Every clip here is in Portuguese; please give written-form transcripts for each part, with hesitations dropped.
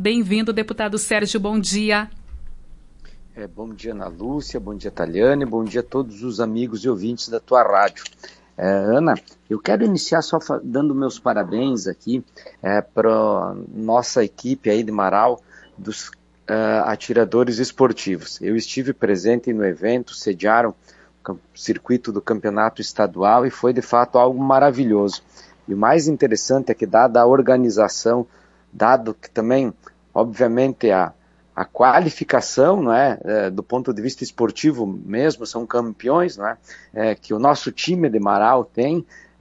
bem-vindo, deputado Sérgio, bom dia. Bom dia, Ana Lúcia, bom dia, Taliane, bom dia a todos os amigos e ouvintes da tua rádio. Ana, eu quero iniciar só dando meus parabéns aqui para nossa equipe aí de Marau, dos atiradores esportivos. Eu estive presente no evento, sediaram o circuito do campeonato estadual e foi de fato algo maravilhoso. E o mais interessante é que, dada a organização, dado que também, obviamente, a qualificação, não é, do ponto de vista esportivo mesmo, são campeões, não é, que o nosso time de Marau tem,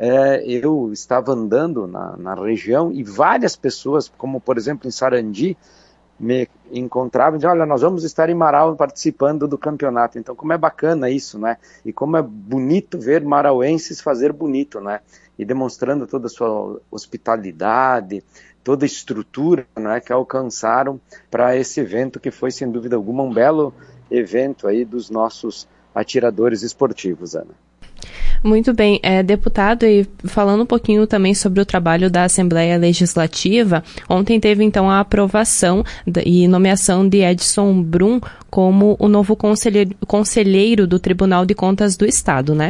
eu estava andando na região e várias pessoas, como por exemplo em Sarandi, me encontravam e diziam, olha, nós vamos estar em Marau participando do campeonato. Então, como é bacana isso, né? E como é bonito ver marauenses fazer bonito, né? E demonstrando toda a sua hospitalidade, toda a estrutura, né, que alcançaram para esse evento, que foi, sem dúvida alguma, um belo evento aí dos nossos atiradores esportivos, Ana. Muito bem, deputado, e falando um pouquinho também sobre o trabalho da Assembleia Legislativa, ontem teve então a aprovação e nomeação de Edson Brum como o novo conselheiro do Tribunal de Contas do Estado, né?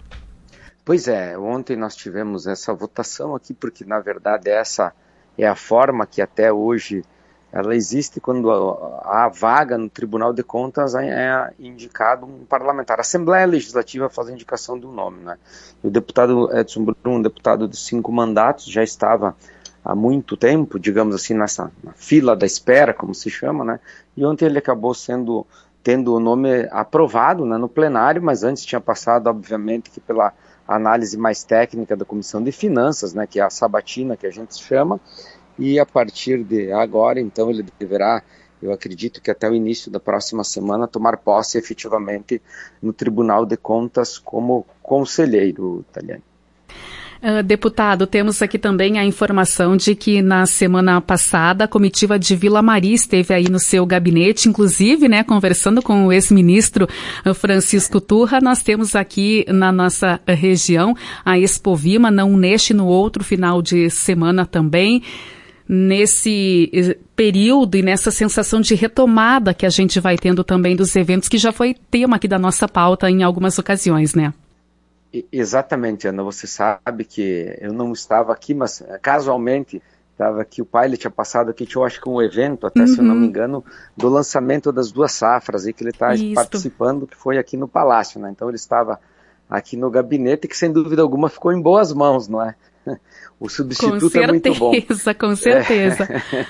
Pois é, ontem nós tivemos essa votação aqui, porque na verdade essa é a forma que até hoje ela existe quando há vaga no Tribunal de Contas, é indicado um parlamentar. A Assembleia Legislativa faz a indicação do nome, né? E o deputado Edson Brum, um deputado de 5 mandatos, já estava há muito tempo, digamos assim, na fila da espera, como se chama, né? E ontem ele acabou tendo o nome aprovado, né, no plenário, mas antes tinha passado, obviamente, que pela análise mais técnica da Comissão de Finanças, né, que é a sabatina que a gente chama, e a partir de agora, então, ele deverá, eu acredito que até o início da próxima semana, tomar posse efetivamente no Tribunal de Contas como conselheiro, Taliane. Deputado, temos aqui também a informação de que na semana passada a comitiva de Vila Maria esteve aí no seu gabinete, inclusive, né, conversando com o ex-ministro Francisco Turra. Nós temos aqui na nossa região a Expovima, na Uneste, no outro final de semana também. Nesse período e nessa sensação de retomada que a gente vai tendo também dos eventos, que já foi tema aqui da nossa pauta em algumas ocasiões, né? Exatamente, Ana, você sabe que eu não estava aqui, mas casualmente estava aqui, o pai ele tinha passado aqui, eu acho que um evento, até se eu não me engano, do lançamento das 2 safras aí que ele está participando, que foi aqui no Palácio, né? Então ele estava aqui no gabinete, que sem dúvida alguma ficou em boas mãos, não é? O substituto é muito bom. Com certeza.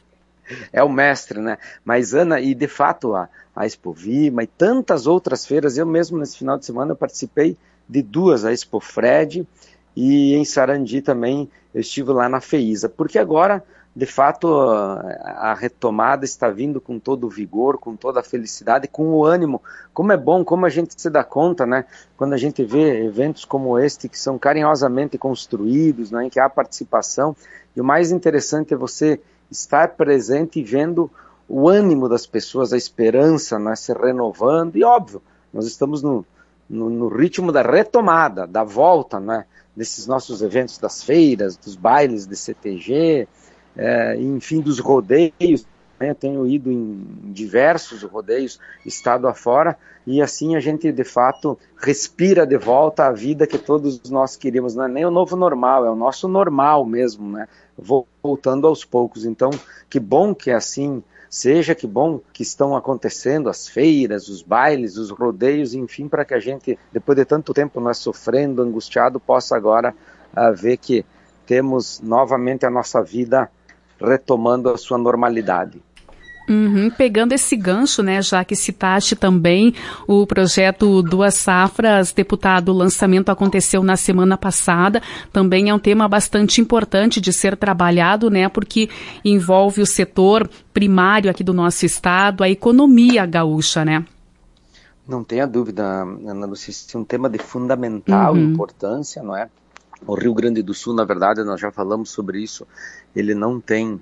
É o mestre, né? Mas, Ana, e de fato a Expovima e tantas outras feiras, eu mesmo nesse final de semana eu participei de 2, a Expofred, e em Sarandi também eu estive lá na FEISA, porque agora, de fato, a retomada está vindo com todo o vigor, com toda a felicidade, com o ânimo. Como é bom, como a gente se dá conta, né? Quando a gente vê eventos como este, que são carinhosamente construídos, né, em que há participação, e o mais interessante é você estar presente e vendo o ânimo das pessoas, a esperança, né, se renovando, e óbvio, nós estamos no ritmo da retomada, da volta, né, desses nossos eventos das feiras, dos bailes de CTG, enfim, dos rodeios. Eu tenho ido em diversos rodeios, estado afora, e assim a gente, de fato, respira de volta a vida que todos nós queríamos. Não é nem o novo normal, é o nosso normal mesmo, né? Voltando aos poucos. Então, que bom que assim seja, que bom que estão acontecendo as feiras, os bailes, os rodeios, enfim, para que a gente, depois de tanto tempo nós sofrendo, angustiado, possa agora ver que temos novamente a nossa vida retomando a sua normalidade. Pegando esse gancho, né, já que citaste também o projeto 2 Safras, deputado, o lançamento aconteceu na semana passada, também é um tema bastante importante de ser trabalhado, né, porque envolve o setor primário aqui do nosso estado, a economia gaúcha, né? Não tenha dúvida, Ana Lúcia, é um tema de fundamental importância, não é? O Rio Grande do Sul, na verdade, nós já falamos sobre isso, ele não tem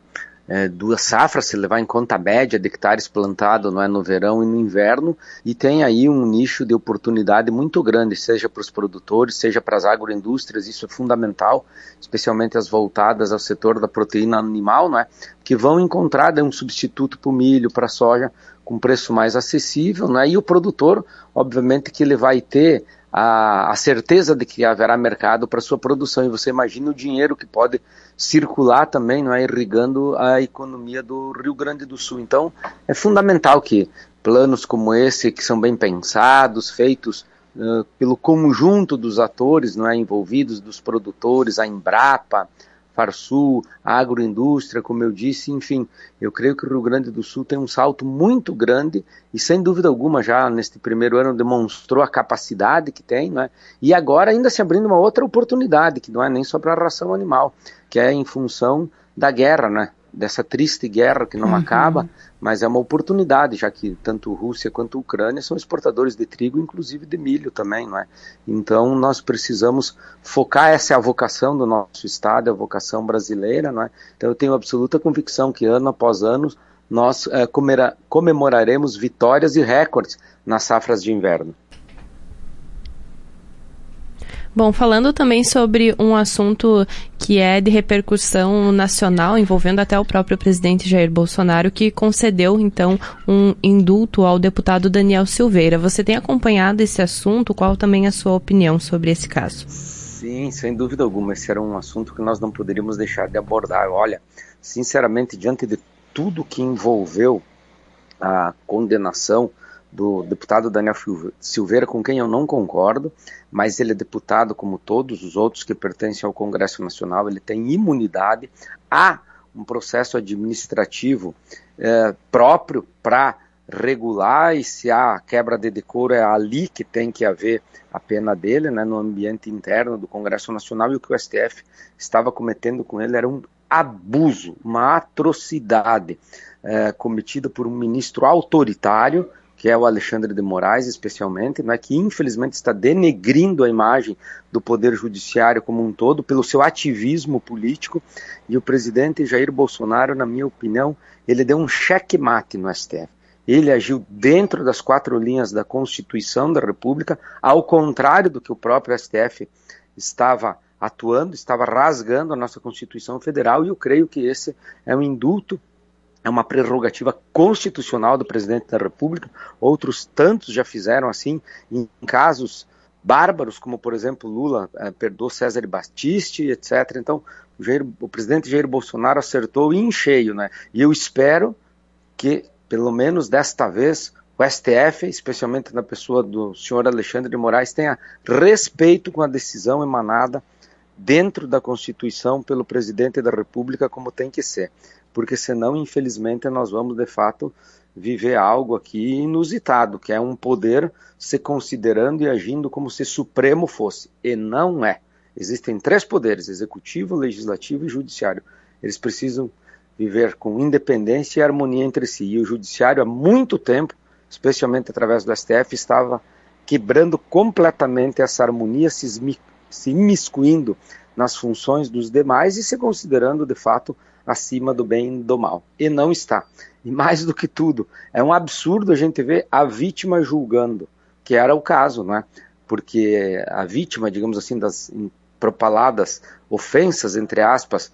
2 safras, se levar em conta a média de hectares plantado, não é, no verão e no inverno, e tem aí um nicho de oportunidade muito grande, seja para os produtores, seja para as agroindústrias. Isso é fundamental, especialmente as voltadas ao setor da proteína animal, não é, que vão encontrar um substituto para o milho, para a soja, com preço mais acessível, não é, e o produtor, obviamente, que ele vai ter a certeza de que haverá mercado para sua produção, e você imagina o dinheiro que pode circular também, não é, irrigando a economia do Rio Grande do Sul. Então, é fundamental que planos como esse, que são bem pensados, feitos pelo conjunto dos atores, não é, envolvidos, dos produtores, a Embrapa, Farsul, a agroindústria, como eu disse, enfim, eu creio que o Rio Grande do Sul tem um salto muito grande e, sem dúvida alguma, já neste primeiro ano demonstrou a capacidade que tem, né? E agora ainda se abrindo uma outra oportunidade, que não é nem só para a ração animal, que é em função da guerra, né? Dessa triste guerra que não acaba, mas é uma oportunidade, já que tanto Rússia quanto Ucrânia são exportadores de trigo, inclusive de milho também, não é? Então nós precisamos focar, essa é a vocação do nosso estado, é a vocação brasileira, não é? Então eu tenho absoluta convicção que ano após ano nós comemoraremos vitórias e recordes nas safras de inverno. Bom, falando também sobre um assunto que é de repercussão nacional, envolvendo até o próprio presidente Jair Bolsonaro, que concedeu, então, um indulto ao deputado Daniel Silveira. Você tem acompanhado esse assunto? Qual também é a sua opinião sobre esse caso? Sim, sem dúvida alguma. Esse era um assunto que nós não poderíamos deixar de abordar. Olha, sinceramente, diante de tudo que envolveu a condenação do deputado Daniel Silveira, com quem eu não concordo, mas ele é deputado como todos os outros que pertencem ao Congresso Nacional, ele tem imunidade, há um processo administrativo próprio para regular, e se há quebra de decoro é ali que tem que haver a pena dele, né, no ambiente interno do Congresso Nacional, e o que o STF estava cometendo com ele era um abuso, uma atrocidade cometida por um ministro autoritário, que é o Alexandre de Moraes, especialmente, né, que infelizmente está denegrindo a imagem do Poder Judiciário como um todo pelo seu ativismo político, e o presidente Jair Bolsonaro, na minha opinião, ele deu um checkmate no STF. Ele agiu dentro das 4 linhas da Constituição da República, ao contrário do que o próprio STF estava atuando, estava rasgando a nossa Constituição Federal, e eu creio que esse é um indulto, é uma prerrogativa constitucional do presidente da República. Outros tantos já fizeram assim, em casos bárbaros, como por exemplo Lula perdoou César Battisti, etc. Então o presidente Jair Bolsonaro acertou em cheio, né? E eu espero que, pelo menos desta vez, o STF, especialmente na pessoa do senhor Alexandre de Moraes, tenha respeito com a decisão emanada dentro da Constituição pelo presidente da República, como tem que ser. Porque senão, infelizmente, nós vamos, de fato, viver algo aqui inusitado, que é um poder se considerando e agindo como se supremo fosse. E não é. Existem 3 poderes, executivo, legislativo e judiciário. Eles precisam viver com independência e harmonia entre si. E o judiciário, há muito tempo, especialmente através do STF, estava quebrando completamente essa harmonia, se imiscuindo nas funções dos demais e se considerando, de fato, acima do bem e do mal. E não está. E mais do que tudo, é um absurdo a gente ver a vítima julgando, que era o caso, né? Porque a vítima, digamos assim, das propaladas ofensas, entre aspas,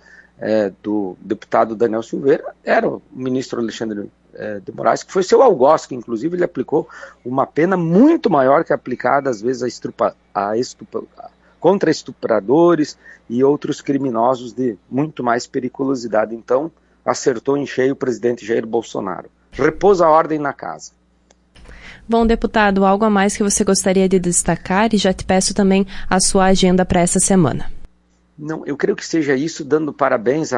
do deputado Daniel Silveira, era o ministro Alexandre de Moraes, que foi seu algoz, que inclusive ele aplicou uma pena muito maior que aplicada, às vezes, contra estupradores e outros criminosos de muito mais periculosidade. Então, acertou em cheio o presidente Jair Bolsonaro. Repousa a ordem na casa. Bom, deputado, algo a mais que você gostaria de destacar, e já te peço também a sua agenda para essa semana. Não, eu creio que seja isso, dando parabéns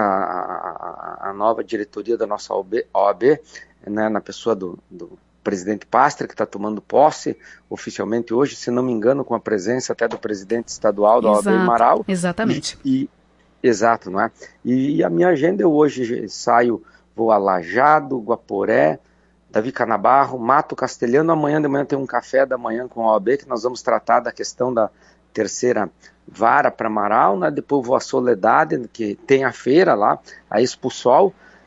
à nova diretoria da nossa OAB, né, na pessoa do presidente Pastra, que está tomando posse oficialmente hoje, se não me engano, com a presença até do presidente estadual da OAB Marau. Exatamente. Exato, não é? E a minha agenda, eu hoje vou a Lajado, Guaporé, Davi Canabarro, Mato Castelhano. Amanhã de manhã tem um café da manhã com a OAB, que nós vamos tratar da questão da 3ª vara para Marau, né? Depois vou a Soledade, que tem a feira lá, a Expo Sol,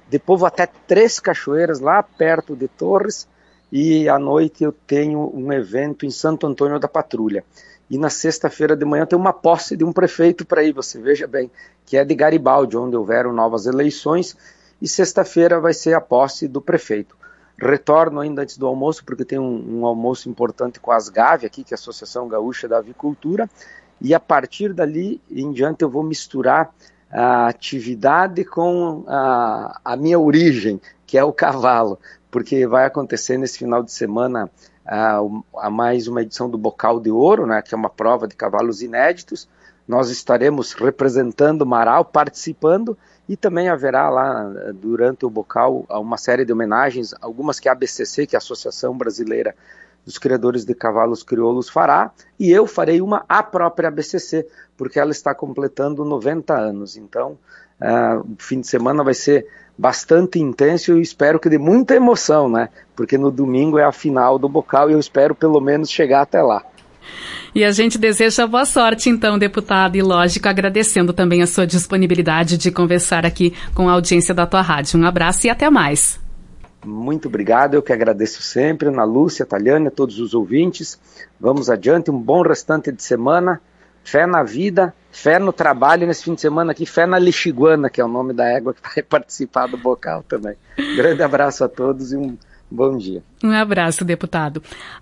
Depois vou até 3 cachoeiras lá perto de Torres, e à noite eu tenho um evento em Santo Antônio da Patrulha. E na sexta-feira de manhã tem uma posse de um prefeito para ir, você veja bem, que é de Garibaldi, onde houveram novas eleições, e sexta-feira vai ser a posse do prefeito. Retorno ainda antes do almoço, porque tem um almoço importante com a Asgave aqui, que é a Associação Gaúcha da Avicultura, e a partir dali em diante eu vou misturar a atividade com a minha origem, que é o cavalo, porque vai acontecer nesse final de semana a mais uma edição do Bocal de Ouro, né, que é uma prova de cavalos inéditos. Nós estaremos representando Marau, participando, e também haverá lá, durante o Bocal, uma série de homenagens, algumas que a ABCC, que é a Associação Brasileira dos Criadores de Cavalos Crioulos, fará, e eu farei uma à própria ABCC, porque ela está completando 90 anos. Então, o fim de semana vai ser bastante intenso, e eu espero que dê muita emoção, né? Porque no domingo é a final do Bocal, e eu espero pelo menos chegar até lá. E a gente deseja boa sorte, então, deputado, e lógico, agradecendo também a sua disponibilidade de conversar aqui com a audiência da tua rádio. Um abraço e até mais. Muito obrigado, eu que agradeço sempre, Ana Lúcia, Taliane, a todos os ouvintes. Vamos adiante, um bom restante de semana, fé na vida, fé no trabalho nesse fim de semana aqui, fé na Lixiguana, que é o nome da égua que vai participar do Bocal também. Grande abraço a todos e um bom dia. Um abraço, deputado.